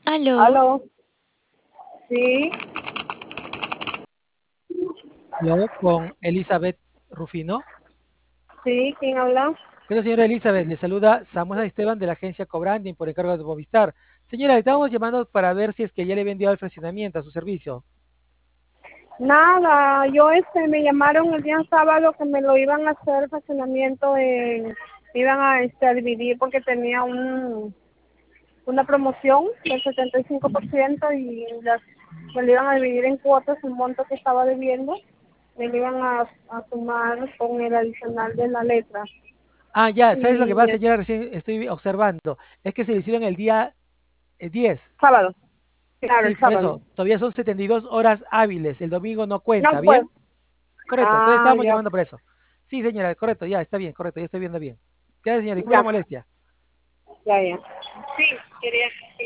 Aló, Aló, sí, aló, con Elizabeth Rufino. sí, ¿quién habla? ¿Qué tal, señora Elizabeth? Le saluda Samuel Esteban de la agencia Cobranding por encargo de Movistar. Señora, le estábamos llamando para ver si es que ya le vendió el fraccionamiento a su servicio. Nada, yo me llamaron el día sábado que me lo iban a hacer fraccionamiento, iban a dividir porque tenía una promoción del 75% y me lo iban a dividir en cuotas, un monto que estaba debiendo, me lo iban a sumar con el adicional de la letra. Ah, ya, ¿sabes lo que Y pasa, señora? Recién estoy observando. Es que se le hicieron el día 10. sábado, claro, Sí, el por sábado. eso, todavía son 72 horas hábiles. El domingo no cuenta, No, pues, ¿bien? Correcto, entonces ah, estábamos ya, llamando por eso. Sí, señora, correcto, ya, está bien, correcto, ya estoy viendo bien. Gracias, señora, disculpe la ya, molestia. ya, ya. Sí, quería